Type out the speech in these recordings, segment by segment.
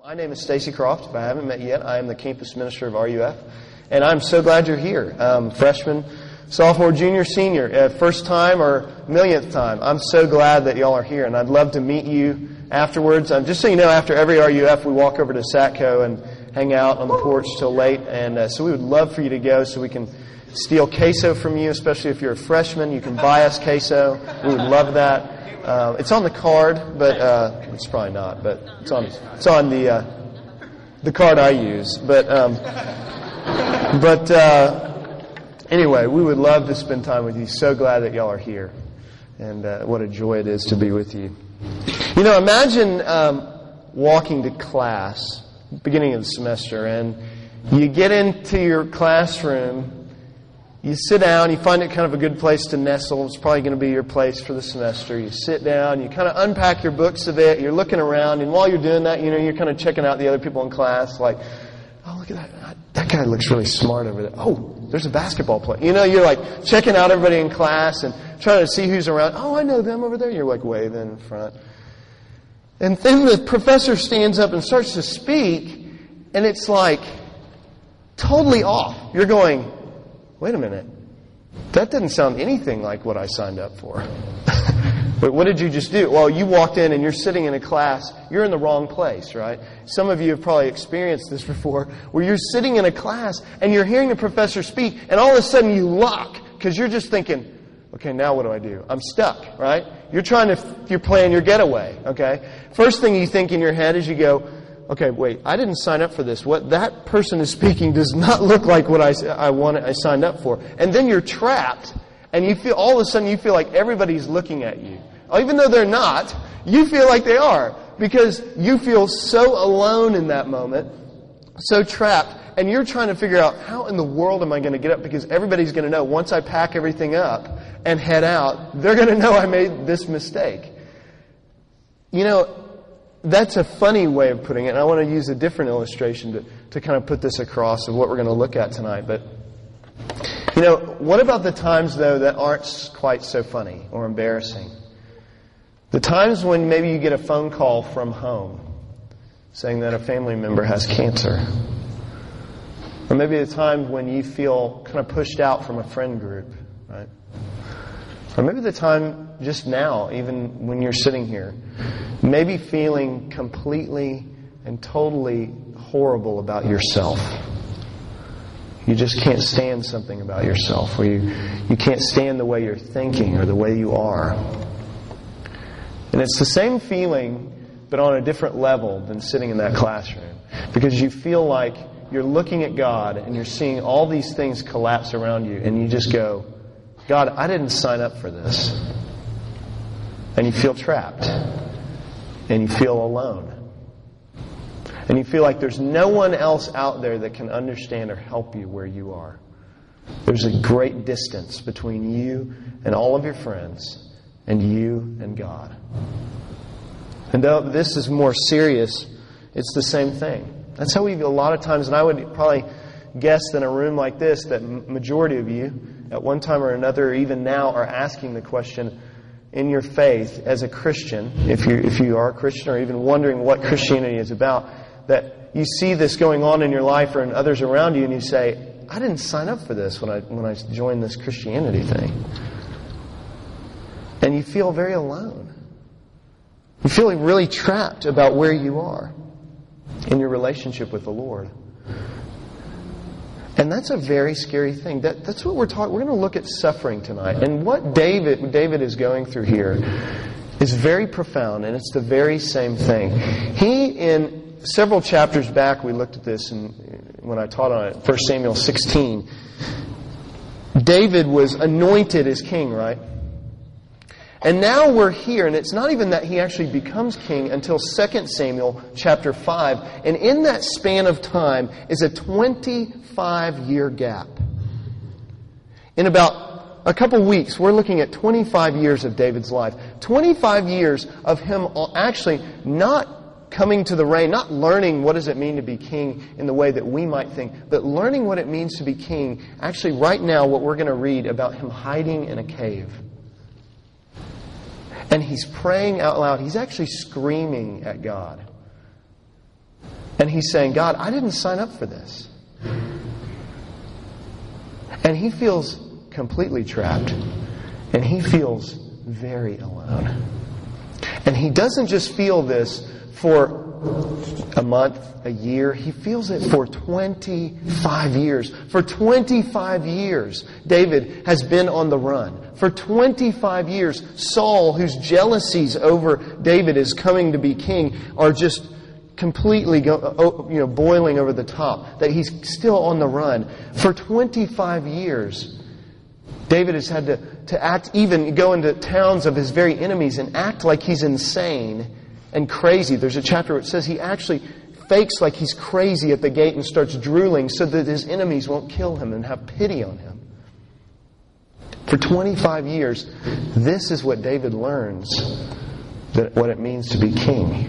My name is Stacy Croft. If I haven't met you yet, I am the campus minister of RUF, and I'm so glad you're here. Freshman, sophomore, junior, senior, first time or millionth time. I'm so glad that y'all are here, and I'd love to meet you afterwards. Just so you know, after every RUF, we walk over to Satco and hang out on the porch till late, and so we would love for you to go so we can steal queso from you, especially if you're a freshman. You can buy us queso. We would love that. It's on the card, but it's probably not. But it's on the card I use. But anyway, we would love to spend time with you. So glad that y'all are here, and what a joy it is to be with you. You know, imagine walking to class, beginning of the semester, and you get into your classroom. You sit down, you find it kind of a good place to nestle. It's probably going to be your place for the semester. You sit down, you kind of unpack your books a bit, you're looking around, and while you're doing that, you know, you're kind of checking out the other people in class, like, oh, look at that. That guy looks really smart over there. Oh, there's a basketball player. You know, you're like checking out everybody in class and trying to see who's around. Oh, I know them over there. You're like waving in front. And then the professor stands up and starts to speak, and it's like totally off. You're going, wait a minute, that didn't sound anything like what I signed up for. But what did you just do? Well, you walked in and you're sitting in a class. You're in the wrong place, right? Some of you have probably experienced this before, where you're sitting in a class and you're hearing the professor speak, and all of a sudden you lock because you're just thinking, okay, now what do I do? I'm stuck, right? You're planning your getaway, okay? First thing you think in your head is you go, okay, wait, I didn't sign up for this. What that person is speaking does not look like what I signed up for. And then you're trapped, and all of a sudden you feel like everybody's looking at you. Even though they're not, you feel like they are, because you feel so alone in that moment, so trapped, and you're trying to figure out, how in the world am I going to get up? Because everybody's going to know, once I pack everything up and head out, they're going to know I made this mistake. You know, that's a funny way of putting it, and I want to use a different illustration to kind of put this across of what we're going to look at tonight. But, you know, what about the times, though, that aren't quite so funny or embarrassing? The times when maybe you get a phone call from home saying that a family member has cancer. Or maybe the time when you feel kind of pushed out from a friend group, right? Or maybe the time just now, even when you're sitting here, maybe feeling completely and totally horrible about yourself. You just can't stand something about yourself, or you can't stand the way you're thinking or the way you are. And it's the same feeling, but on a different level than sitting in that classroom. Because you feel like you're looking at God and you're seeing all these things collapse around you, and you just go, God, I didn't sign up for this. And you feel trapped. And you feel alone. And you feel like there's no one else out there that can understand or help you where you are. There's a great distance between you and all of your friends and you and God. And though this is more serious, it's the same thing. That's how we feel a lot of times, and I would probably guess that in a room like this, that majority of you, at one time or another, or even now, are asking the question, in your faith as a Christian, if you are a Christian, or even wondering what Christianity is about, that you see this going on in your life or in others around you, and you say, I didn't sign up for this when I joined this Christianity thing. And you feel very alone. You feel really trapped about where you are in your relationship with the Lord. And that's a very scary thing. That's what we're talking. We're going to look at suffering tonight. And what David is going through here is very profound, and it's the very same thing. In several chapters back, we looked at this, and when I taught on it, 1 Samuel 16, David was anointed as king, right? And now we're here, and it's not even that he actually becomes king until 2 Samuel chapter 5. And in that span of time is a 25-year gap. In about a couple weeks, we're looking at 25 years of David's life. 25 years of him actually not coming to the reign, not learning what does it mean to be king in the way that we might think, but learning what it means to be king. Actually, right now, what we're going to read about him hiding in a cave. And he's praying out loud. He's actually screaming at God. And he's saying, God, I didn't sign up for this. And he feels completely trapped. And he feels very alone. And he doesn't just feel this for a month, a year. He feels it for 25 years. For 25 years, David has been on the run. For 25 years, Saul, whose jealousies over David is coming to be king, are just completely boiling over the top. That he's still on the run. For 25 years, David has had to act, even go into towns of his very enemies and act like he's insane and crazy. There's a chapter where it says he actually fakes like he's crazy at the gate and starts drooling so that his enemies won't kill him and have pity on him. For 25 years, this is what David learns, that what it means to be king.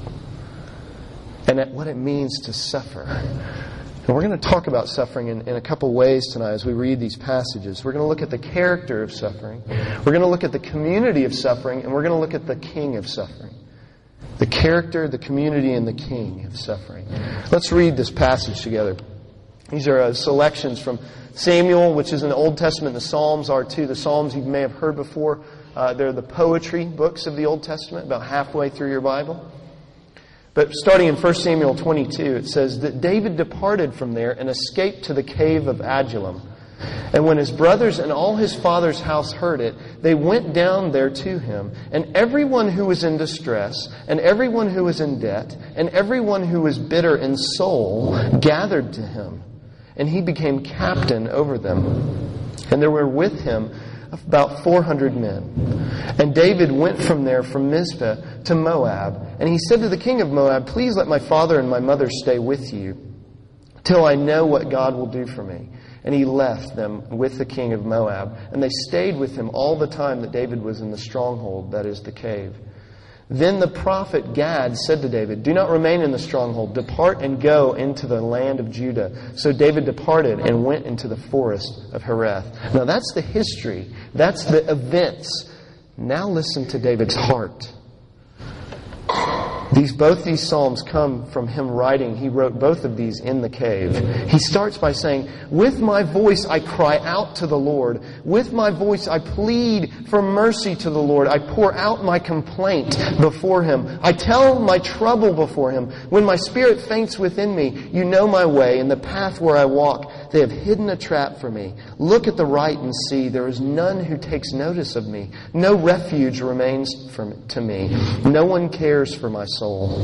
And what it means to suffer. And we're going to talk about suffering in a couple ways tonight as we read these passages. We're going to look at the character of suffering. We're going to look at the community of suffering. And we're going to look at the king of suffering. The character, the community, and the king of suffering. Let's read this passage together. These are selections from Samuel, which is in the Old Testament. The Psalms are too. The Psalms you may have heard before. They're the poetry books of the Old Testament, about halfway through your Bible. But starting in 1 Samuel 22, it says that David departed from there and escaped to the cave of Adullam. And when his brothers and all his father's house heard it, they went down there to him. And everyone who was in distress, and everyone who was in debt, and everyone who was bitter in soul, gathered to him. And he became captain over them. And there were with him about 400 men. And David went from there from Mizpah to Moab. And he said to the king of Moab, "Please let my father and my mother stay with you, till I know what God will do for me." And he left them with the king of Moab. And they stayed with him all the time that David was in the stronghold, that is, the cave. Then the prophet Gad said to David, "Do not remain in the stronghold. Depart and go into the land of Judah." So David departed and went into the forest of Hereth. Now that's the history. That's the events. Now listen to David's heart. Both these psalms come from him writing. He wrote both of these in the cave. He starts by saying, "With my voice I cry out to the Lord. With my voice I plead for mercy to the Lord. I pour out my complaint before him. I tell my trouble before him. When my spirit faints within me, you know my way and the path where I walk. They have hidden a trap for me. Look at the right and see. There is none who takes notice of me. No refuge remains to me. No one cares for my soul."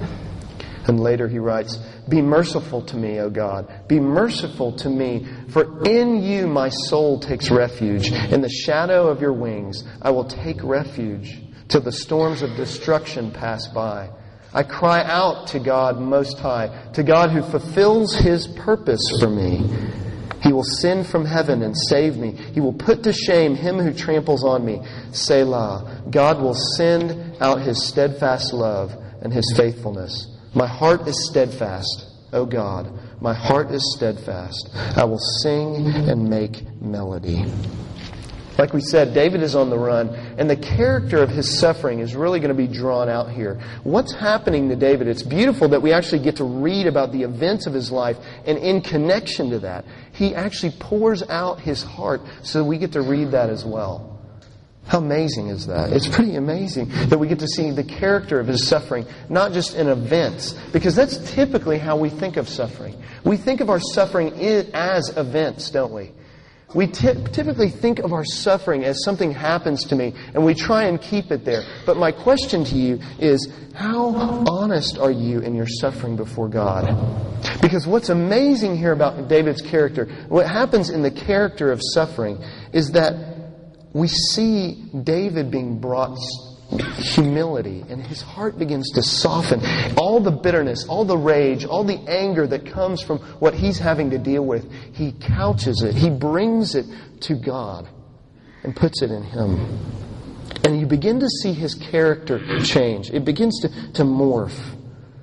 And later he writes, "Be merciful to me, O God. Be merciful to me, for in you my soul takes refuge. In the shadow of your wings I will take refuge till the storms of destruction pass by. I cry out to God Most High, to God who fulfills His purpose for me. He will send from heaven and save me. He will put to shame him who tramples on me. Selah. God will send out His steadfast love and His faithfulness. My heart is steadfast, O God. My heart is steadfast. I will sing and make melody." Like we said, David is on the run, and the character of his suffering is really going to be drawn out here. What's happening to David? It's beautiful that we actually get to read about the events of his life, and in connection to that, he actually pours out his heart, so we get to read that as well. How amazing is that? It's pretty amazing that we get to see the character of his suffering, not just in events, because that's typically how we think of suffering. We think of our suffering as events, don't we? We typically think of our suffering as something happens to me, and we try and keep it there. But my question to you is, how honest are you in your suffering before God? Because what's amazing here about David's character, what happens in the character of suffering, is that we see David being brought humility, and his heart begins to soften. All the bitterness, all the rage, all the anger that comes from what he's having to deal with, he couches it, he brings it to God and puts it in Him. And you begin to see his character change. It begins to morph.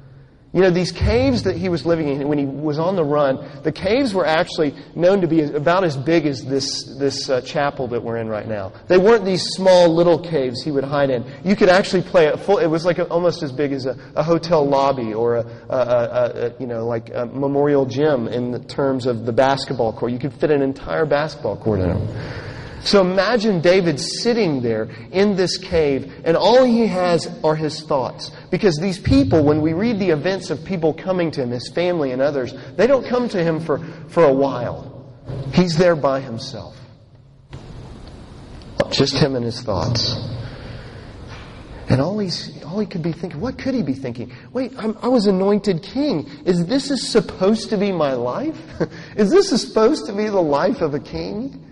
You know, these caves that he was living in when he was on the run, the caves were actually known to be about as big as this chapel that we're in right now. They weren't these small little caves he would hide in. You could actually play it full. It was like almost as big as a hotel lobby or a memorial gym in the terms of the basketball court. You could fit an entire basketball court in them. So imagine David sitting there in this cave, and all he has are his thoughts. Because these people, when we read the events of people coming to him, his family and others, they don't come to him for a while. He's there by himself. Just him and his thoughts. And all he could be thinking, what could he be thinking? Wait, I was anointed king. Is this supposed to be my life? Is this supposed to be the life of a king?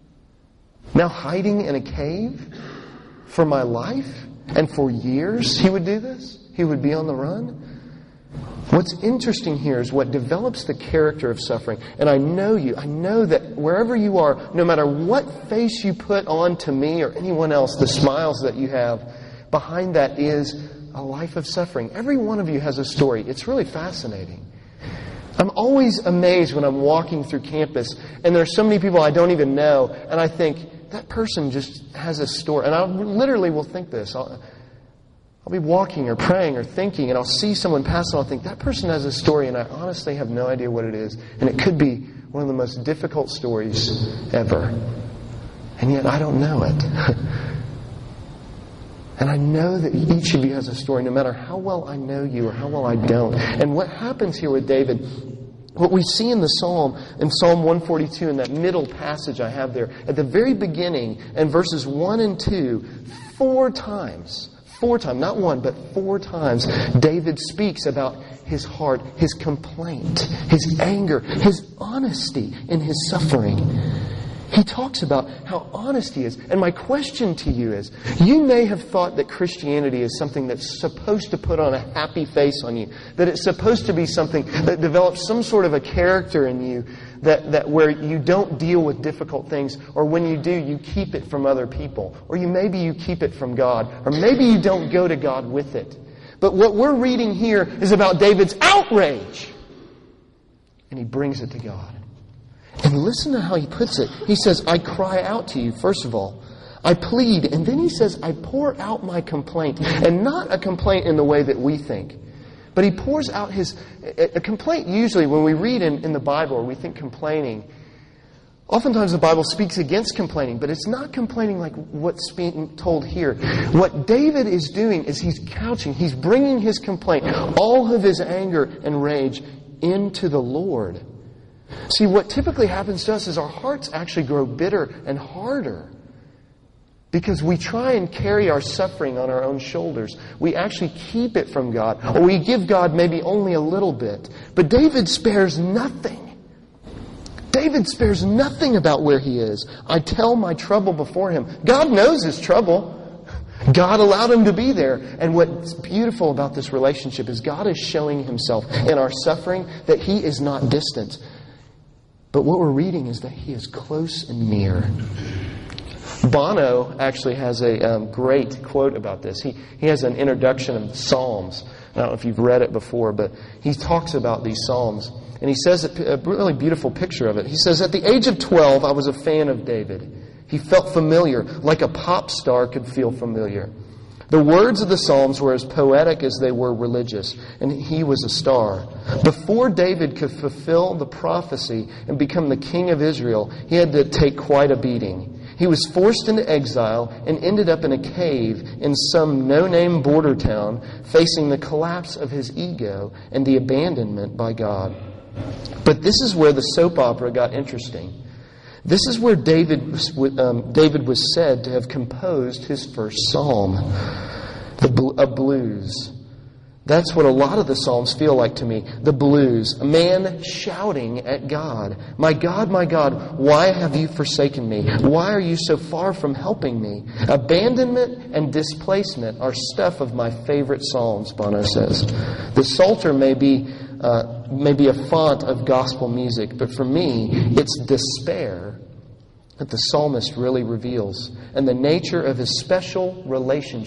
Now hiding in a cave for my life? And for years he would do this? He would be on the run? What's interesting here is what develops the character of suffering. And I know that wherever you are, no matter what face you put on to me or anyone else, the smiles that you have, behind that is a life of suffering. Every one of you has a story. It's really fascinating. I'm always amazed when I'm walking through campus and there are so many people I don't even know, and I think, that person just has a story. And I literally will think this. I'll be walking or praying or thinking, and I'll see someone pass and I'll think, that person has a story, and I honestly have no idea what it is. And it could be one of the most difficult stories ever. And yet I don't know it. And I know that each of you has a story, no matter how well I know you or how well I don't. And what happens here with David, what we see in the Psalm, in Psalm 142, in that middle passage I have there, at the very beginning, in verses 1 and 2, four times, not one, but four times, David speaks about his heart, his complaint, his anger, his honesty in his suffering. He talks about how honest he is. And my question to you is, you may have thought that Christianity is something that's supposed to put on a happy face on you, that it's supposed to be something that develops some sort of a character in you, that where you don't deal with difficult things, or when you do, you keep it from other people, or maybe you keep it from God, or maybe you don't go to God with it. But what we're reading here is about David's outrage. And he brings it to God. And listen to how he puts it. He says, I cry out to you, first of all. I plead. And then he says, I pour out my complaint. And not a complaint in the way that we think. But he pours out a complaint usually when we read in the Bible or we think complaining. Oftentimes the Bible speaks against complaining, but it's not complaining like what's being told here. What David is doing is he's bringing his complaint, all of his anger and rage, into the Lord. See, what typically happens to us is our hearts actually grow bitter and harder because we try and carry our suffering on our own shoulders. We actually keep it from God, or we give God maybe only a little bit. But David spares nothing. David spares nothing about where he is. I tell my trouble before him. God knows his trouble. God allowed him to be there. And what's beautiful about this relationship is God is showing himself in our suffering that he is not distant. But what we're reading is that he is close and near. Bono actually has a great quote about this. He has an introduction of the Psalms. I don't know if you've read it before, but he talks about these Psalms. And he says a really beautiful picture of it. He says, at the age of 12, I was a fan of David. He felt familiar, like a pop star could feel familiar. The words of the Psalms were as poetic as they were religious, and he was a star. Before David could fulfill the prophecy and become the king of Israel, he had to take quite a beating. He was forced into exile and ended up in a cave in some no-name border town, facing the collapse of his ego and the abandonment by God. But this is where the soap opera got interesting. This is where David was said to have composed his first psalm, a blues. That's what a lot of the Psalms feel like to me. The blues. A man shouting at God. My God, why have you forsaken me? Why are you so far from helping me? Abandonment and displacement are stuff of my favorite Psalms, Bono says. The Psalter may be a font of gospel music, but for me, it's despair that the psalmist really reveals, and the nature of his special relationship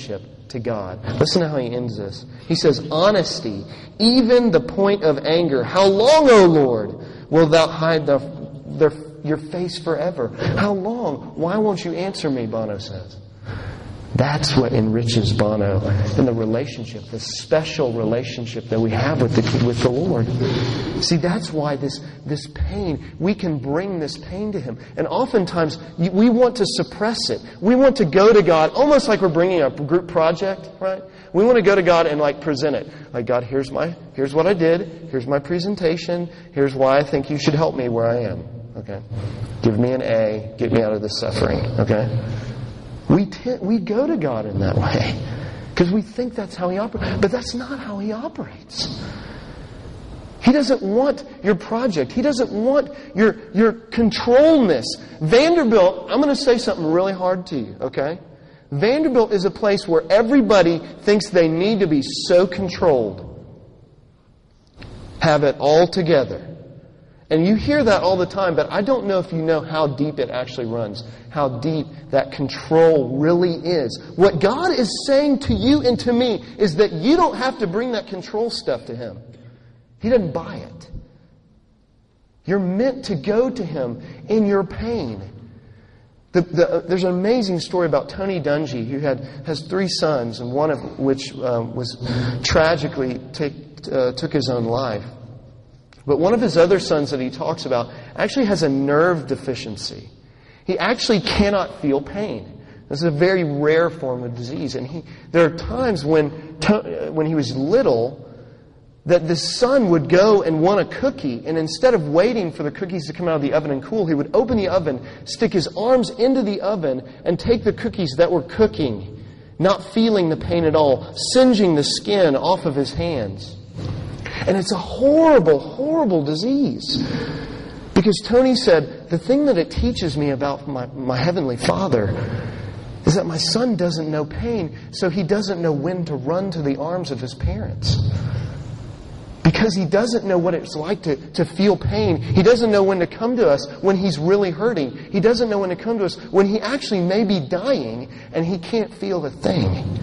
to God. Listen to how he ends this. He says, honesty, even the point of anger. How long, O Lord, wilt thou hide your face forever? How long? Why won't you answer me, Bono says. That's what enriches Bono in the relationship, the special relationship that we have with the Lord. See, that's why this pain, we can bring this pain to Him. And oftentimes, we want to suppress it. We want to go to God, almost like we're bringing a group project, right? We want to go to God and present it. Like, God, here's what I did. Here's my presentation. Here's why I think you should help me where I am. Okay? Give me an A. Get me out of this suffering. Okay? We go to God in that way because we think that's how He operates. But that's not how He operates. He doesn't want your project. He doesn't want your controlness. Vanderbilt, I'm going to say something really hard to you, okay? Vanderbilt is a place where everybody thinks they need to be so controlled. Have it all together. And you hear that all the time, but I don't know if you know how deep it actually runs, how deep that control really is. What God is saying to you and to me is that you don't have to bring that control stuff to Him. He doesn't buy it. You're meant to go to Him in your pain. There's an amazing story about Tony Dungy, who has 3 sons, and one of which was tragically took his own life. But one of his other sons that he talks about actually has a nerve deficiency. He actually cannot feel pain. This is a very rare form of disease. And there are times when he was little that the son would go and want a cookie, and instead of waiting for the cookies to come out of the oven and cool, he would open the oven, stick his arms into the oven, and take the cookies that were cooking, not feeling the pain at all, singeing the skin off of his hands. And it's a horrible, horrible disease. Because Tony said, the thing that it teaches me about my Heavenly Father is that my son doesn't know pain, so he doesn't know when to run to the arms of his parents. Because he doesn't know what it's like to feel pain. He doesn't know when to come to us when he's really hurting. He doesn't know when to come to us when he actually may be dying and he can't feel a thing.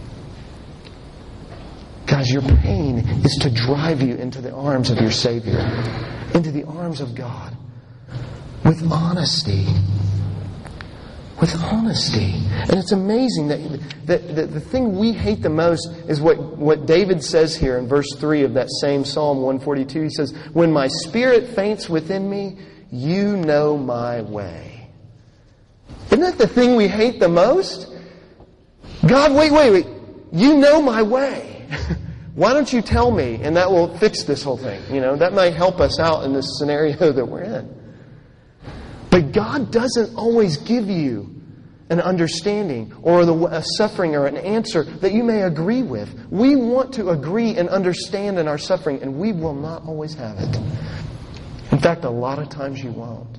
Guys, your pain is to drive you into the arms of your Savior, into the arms of God, with honesty. With honesty. And it's amazing that the thing we hate the most is what David says here in verse 3 of that same Psalm 142. He says, when my spirit faints within me, you know my way. Isn't that the thing we hate the most? God, wait. You know my way. Why don't you tell me? And that will fix this whole thing. That might help us out in this scenario that we're in. But God doesn't always give you an understanding or a suffering or an answer that you may agree with. We want to agree and understand in our suffering, and we will not always have it. In fact, a lot of times you won't.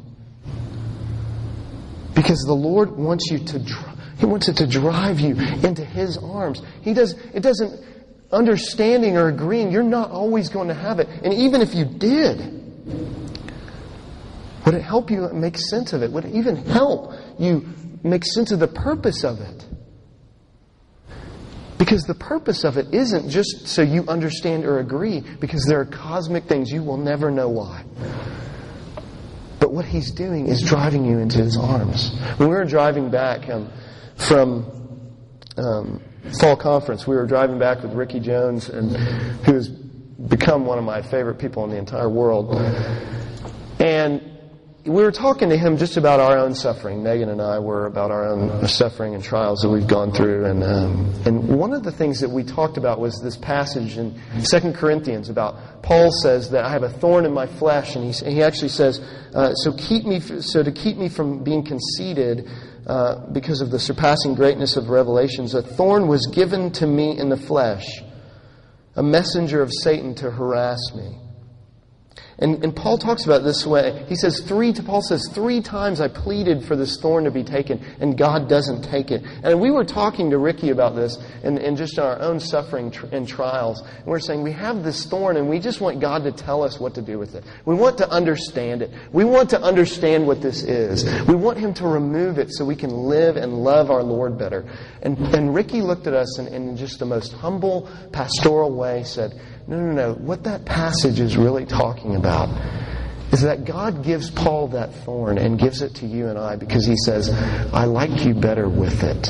Because the Lord wants you He wants it to drive you into His arms. It doesn't understanding or agreeing, you're not always going to have it. And even if you did, would it help you make sense of it? Would it even help you make sense of the purpose of it? Because the purpose of it isn't just so you understand or agree, because there are cosmic things you will never know why. But what He's doing is driving you into His arms. When we were driving back from fall conference, we were driving back with Ricky Jones, who has become one of my favorite people in the entire world. And we were talking to him just about our own suffering. Megan and I were about our own suffering and trials that we've gone through. And one of the things that we talked about was this passage in 2 Corinthians about Paul says that I have a thorn in my flesh. And he actually says, to keep me from being conceited, because of the surpassing greatness of revelations, a thorn was given to me in the flesh, a messenger of Satan to harass me. And Paul talks about it this way. Paul says, 3 times I pleaded for this thorn to be taken, and God doesn't take it. And we were talking to Ricky about this in just our own suffering and trials. And we're saying we have this thorn, and we just want God to tell us what to do with it. We want to understand it. We want to understand what this is. We want Him to remove it so we can live and love our Lord better. And Ricky looked at us and in just the most humble, pastoral way said, No. What that passage is really talking about is that God gives Paul that thorn and gives it to you and I because He says, I like you better with it.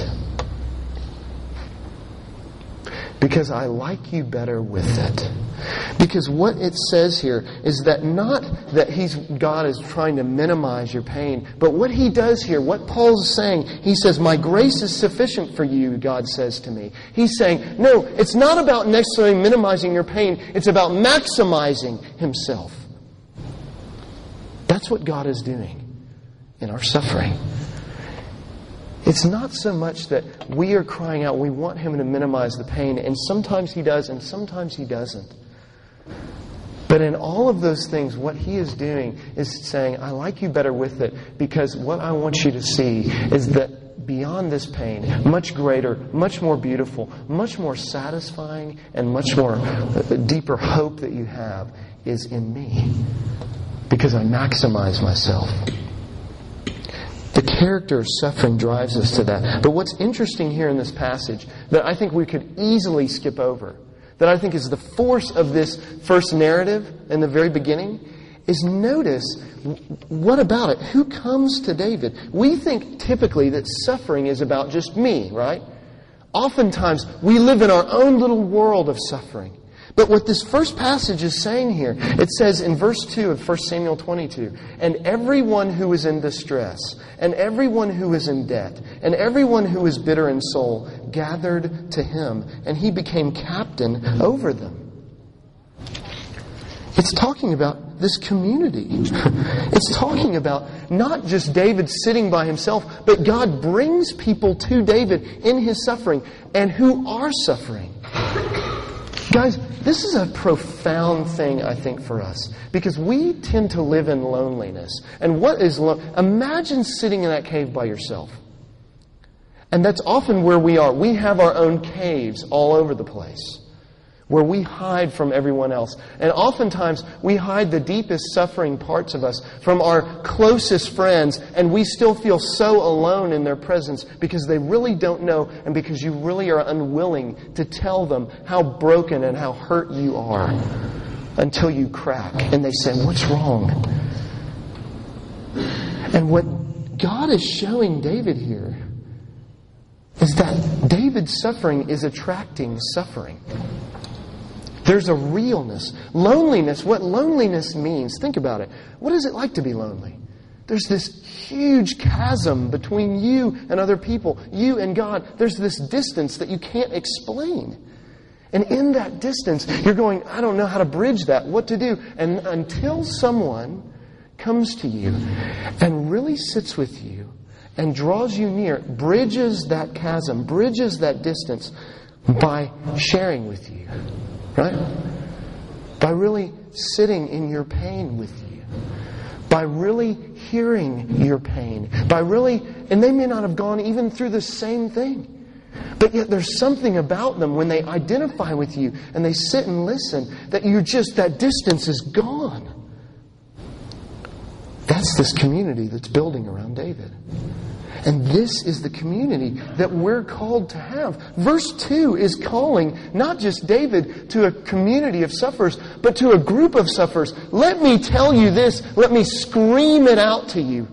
Because I like you better with it. Because what it says here is that not that God is trying to minimize your pain, but what He does here, what Paul's saying, he says, my grace is sufficient for you, God says to me. He's saying, no, it's not about necessarily minimizing your pain, it's about maximizing Himself. That's what God is doing in our suffering. It's not so much that we are crying out, we want Him to minimize the pain, and sometimes He does, and sometimes He doesn't. But in all of those things, what He is doing is saying, I like you better with it, because what I want you to see is that beyond this pain, much greater, much more beautiful, much more satisfying, and much more deeper hope that you have is in me. Because I maximize myself. The character of suffering drives us to that. But what's interesting here in this passage that I think we could easily skip over, that I think is the force of this first narrative in the very beginning, is notice, what about it? Who comes to David? We think typically that suffering is about just me, right? Oftentimes, we live in our own little world of suffering. But what this first passage is saying here, it says in verse 2 of 1 Samuel 22, and everyone who is in distress, and everyone who is in debt, and everyone who is bitter in soul, gathered to him, and he became captain over them. It's talking about this community. It's talking about not just David sitting by himself, but God brings people to David in his suffering, and who are suffering. Guys, this is a profound thing, I think, for us. Because we tend to live in loneliness. And what is imagine sitting in that cave by yourself. And that's often where we are. We have our own caves all over the place, where we hide from everyone else. And oftentimes, we hide the deepest suffering parts of us from our closest friends, and we still feel so alone in their presence because they really don't know, and because you really are unwilling to tell them how broken and how hurt you are until you crack. And they say, what's wrong? And what God is showing David here is that David's suffering is attracting suffering. There's a realness. Loneliness, what loneliness means, think about it. What is it like to be lonely? There's this huge chasm between you and other people, you and God. There's this distance that you can't explain. And in that distance, you're going, I don't know how to bridge that, what to do. And until someone comes to you and really sits with you and draws you near, bridges that chasm, bridges that distance by sharing with you. Right? By really sitting in your pain with you. By really hearing your pain. And they may not have gone even through the same thing. But yet there's something about them when they identify with you and they sit and listen that that distance is gone. That's this community that's building around David. And this is the community that we're called to have. Verse 2 is calling not just David to a community of sufferers, but to a group of sufferers. Let me tell you this. Let me scream it out to you.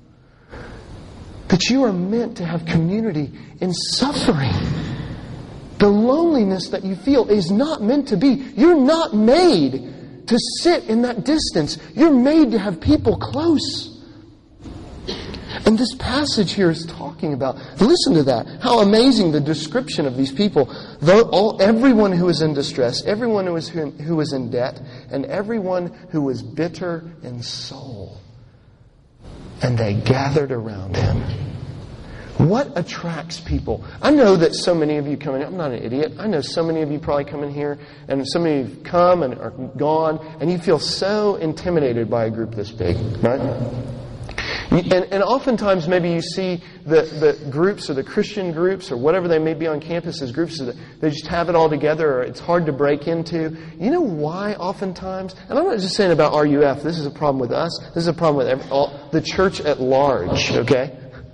That you are meant to have community in suffering. The loneliness that you feel is not meant to be. You're not made to sit in that distance. You're made to have people close. And this passage here is talking about, listen to that, how amazing the description of these people. Everyone who is in distress, everyone who is in debt, and everyone who was bitter in soul. And they gathered around him. What attracts people? I know that so many of you come in. I'm not an idiot. I know so many of you probably come in here, and so many of you come and are gone, and you feel so intimidated by a group this big, right? And oftentimes maybe you see the groups or the Christian groups or whatever they may be on campus as groups that they just have it all together or it's hard to break into. You know why oftentimes? And I'm not just saying about RUF. This is a problem with us. This is a problem with the church at large, okay?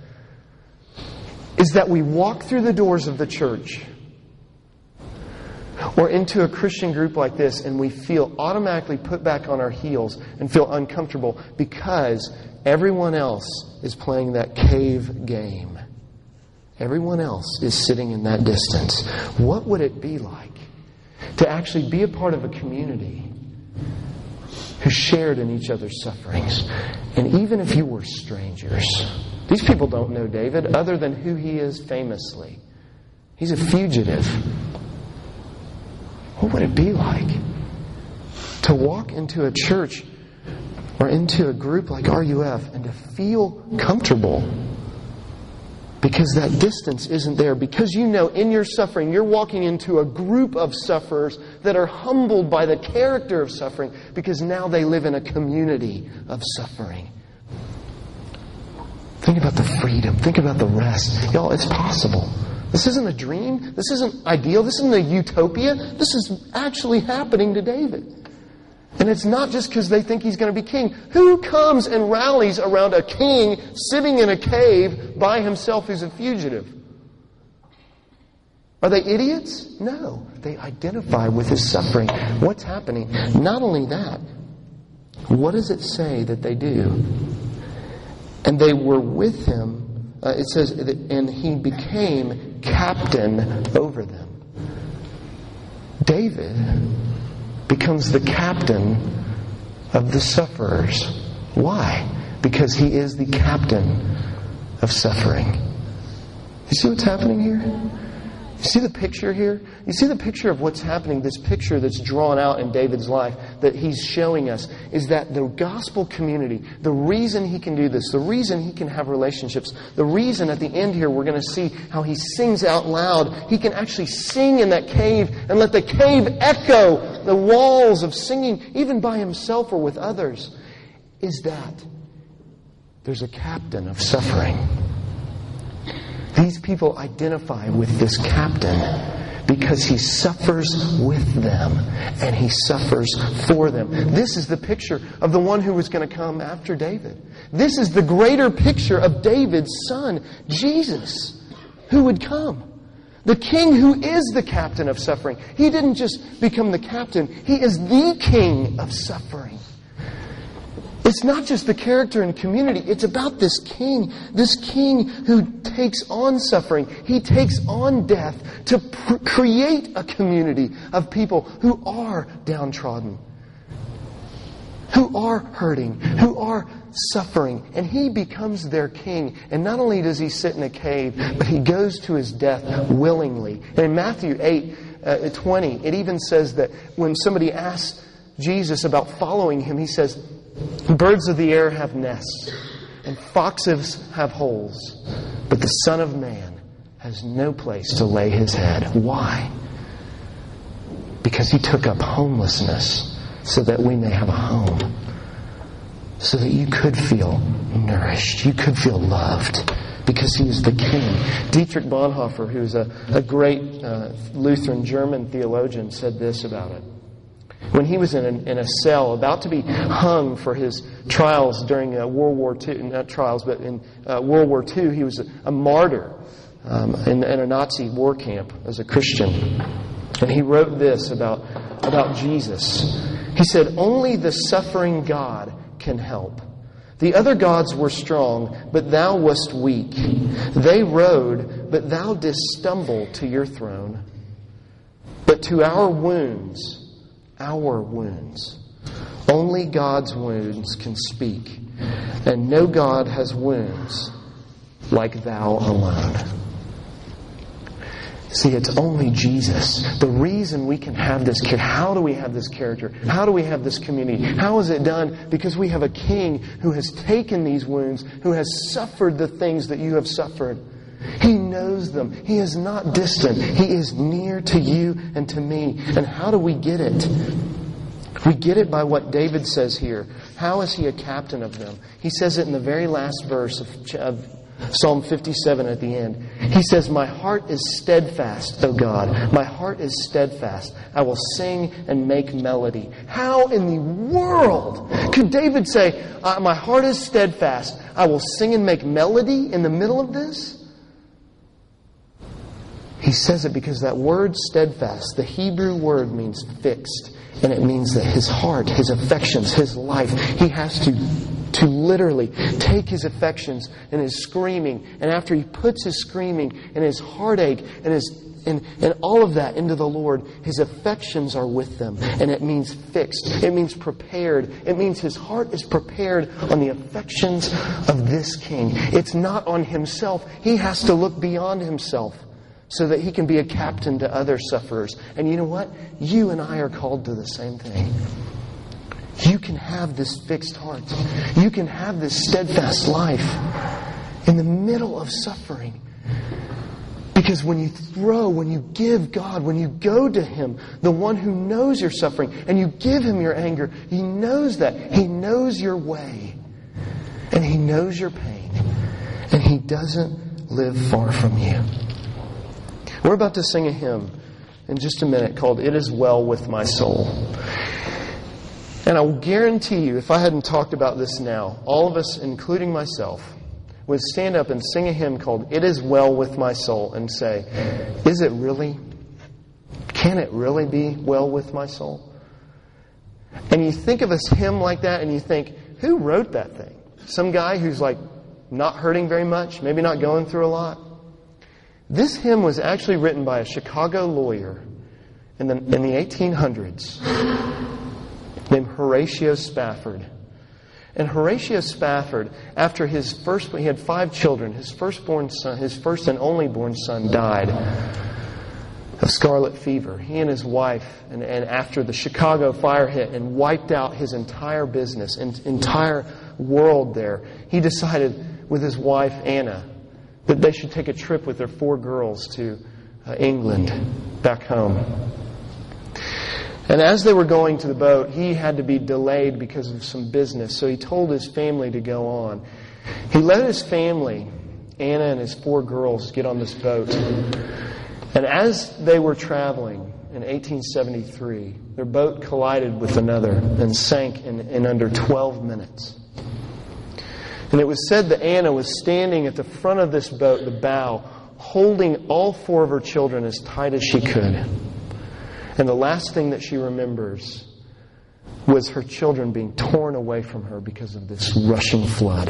Is that we walk through the doors of the church or into a Christian group like this and we feel automatically put back on our heels and feel uncomfortable because everyone else is playing that cave game. Everyone else is sitting in that distance. What would it be like to actually be a part of a community who shared in each other's sufferings? And even if you were strangers, these people don't know David other than who he is famously. He's a fugitive. What would it be like to walk into a church or into a group like RUF and to feel comfortable because that distance isn't there? Because you know in your suffering you're walking into a group of sufferers that are humbled by the character of suffering because now they live in a community of suffering. Think about the freedom. Think about the rest. Y'all, it's possible. This isn't a dream. This isn't ideal. This isn't a utopia. This is actually happening to David. And it's not just because they think he's going to be king. Who comes and rallies around a king sitting in a cave by himself who's a fugitive? Are they idiots? No. They identify with his suffering. What's happening? Not only that, what does it say that they do? And they were with him, it says, and he became captain over them. David becomes the captain of the sufferers. Why? Because he is the captain of suffering. You see what's happening here? You see the picture here? You see the picture of what's happening, this picture that's drawn out in David's life that he's showing us is that the gospel community, the reason he can do this, the reason he can have relationships, the reason at the end here we're going to see how he sings out loud. He can actually sing in that cave and let the cave echo the walls of singing even by himself or with others, is that there's a captain of suffering. These people identify with this captain because he suffers with them and he suffers for them. This is the picture of the one who was going to come after David. This is the greater picture of David's son, Jesus, who would come. The king who is the captain of suffering. He didn't just become the captain. He is the king of suffering. It's not just the character and community. It's about this king who takes on suffering. He takes on death to create a community of people who are downtrodden, who are hurting, who are suffering. And he becomes their king. And not only does he sit in a cave, but he goes to his death willingly. And in Matthew 8:20, it even says that when somebody asks Jesus about following him, he says, birds of the air have nests, and foxes have holes, but the Son of Man has no place to lay his head. Why? Because he took up homelessness so that we may have a home, so that you could feel nourished, you could feel loved, because he is the King. Dietrich Bonhoeffer, who's a great Lutheran German theologian, said this about it. When he was in a cell about to be hung for his trials during World War II, not trials, but in World War II, he was a martyr in a Nazi war camp as a Christian. And he wrote this about Jesus. He said, "Only the suffering God can help. The other gods were strong, but thou wast weak. They rode, but thou didst stumble to your throne. But to our wounds, only God's wounds can speak, and no God has wounds like thou alone." See, it's only Jesus. The reason we can have this character. How do we have this character? How do we have this community? How is it done? Because we have a King who has taken these wounds, who has suffered the things that you have suffered, He knows them. He is not distant. He is near to you and to me. And how do we get it? We get it by what David says here. How is he a captain of them? He says it in the very last verse of Psalm 57 at the end. He says, my heart is steadfast, O God. My heart is steadfast. I will sing and make melody. How in the world could David say, my heart is steadfast. I will sing and make melody in the middle of this? He says it because that word steadfast, the Hebrew word means fixed. And it means that his heart, his affections, his life, he has to literally take his affections and his screaming. And after he puts his screaming and his heartache and all of that into the Lord, his affections are with them. And it means fixed. It means prepared. It means his heart is prepared on the affections of this king. It's not on himself. He has to look beyond himself, so that he can be a captain to other sufferers. And you know what? You and I are called to the same thing. You can have this fixed heart. You can have this steadfast life in the middle of suffering. Because when you give God, when you go to Him, the one who knows your suffering, and you give Him your anger, He knows that. He knows your way. And He knows your pain. And He doesn't live far from you. We're about to sing a hymn in just a minute called It Is Well With My Soul. And I will guarantee you, if I hadn't talked about this now, all of us, including myself, would stand up and sing a hymn called It Is Well With My Soul and say, is it really? Can it really be well with my soul? And you think of a hymn like that and you think, who wrote that thing? Some guy who's like not hurting very much, maybe not going through a lot. This hymn was actually written by a Chicago lawyer in the 1800s named Horatio Spafford. And Horatio Spafford, after he had 5 children. His firstborn son, his first and only born son, died of scarlet fever. He and his wife, and after the Chicago fire hit and wiped out his entire business, entire world there, he decided with his wife Anna that they should take a trip with their 4 girls to England, back home. And as they were going to the boat, he had to be delayed because of some business, so he told his family to go on. He let his family, Anna and his 4 girls, get on this boat. And as they were traveling in 1873, their boat collided with another and sank in under 12 minutes. And it was said that Anna was standing at the front of this boat, the bow, holding all 4 of her children as tight as she could. And the last thing that she remembers was her children being torn away from her because of this rushing flood.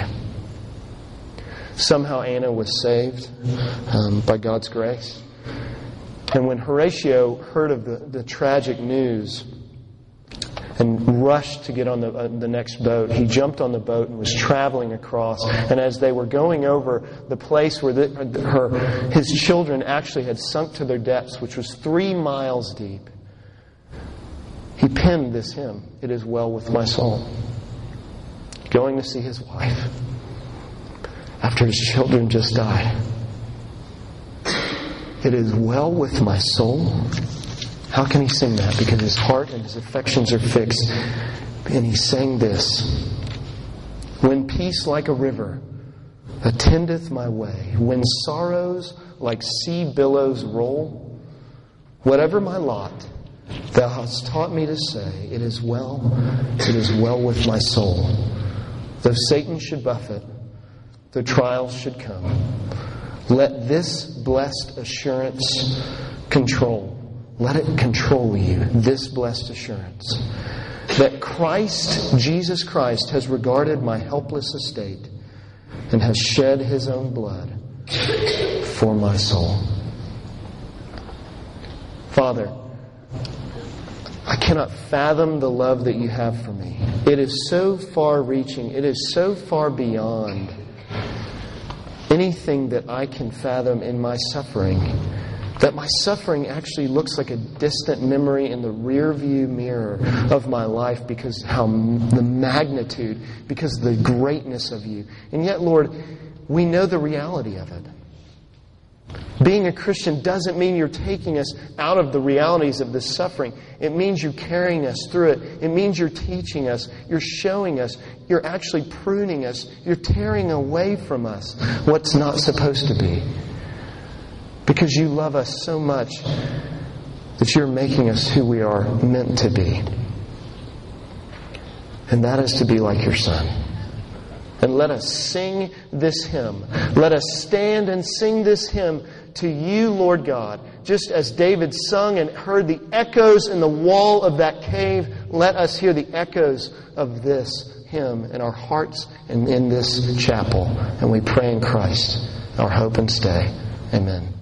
Somehow Anna was saved by God's grace. And when Horatio heard of the tragic news and rushed to get on the next boat, he jumped on the boat and was traveling across. And as they were going over the place where his children actually had sunk to their depths, which was 3 miles deep, he penned this hymn, It Is Well With My Soul. Going to see his wife after his children just died. It is well with my soul. How can he sing that? Because his heart and his affections are fixed. And he sang this. When peace like a river attendeth my way, when sorrows like sea billows roll, whatever my lot, Thou hast taught me to say, it is well with my soul. Though Satan should buffet, though trials should come, let this blessed assurance control. Let it control you, this blessed assurance, that Christ, Jesus Christ, has regarded my helpless estate and has shed His own blood for my soul. Father, I cannot fathom the love that you have for me. It is so far-reaching. It is so far beyond anything that I can fathom in my suffering, that my suffering actually looks like a distant memory in the rear-view mirror of my life because the magnitude, because of the greatness of you. And yet, Lord, we know the reality of it. Being a Christian doesn't mean you're taking us out of the realities of this suffering. It means you're carrying us through it. It means you're teaching us. You're showing us. You're actually pruning us. You're tearing away from us what's not supposed to be. Because you love us so much that you're making us who we are meant to be. And that is to be like your Son. And let us sing this hymn. Let us stand and sing this hymn to you, Lord God. Just as David sung and heard the echoes in the wall of that cave, let us hear the echoes of this hymn in our hearts and in this chapel. And we pray in Christ, our hope and stay. Amen.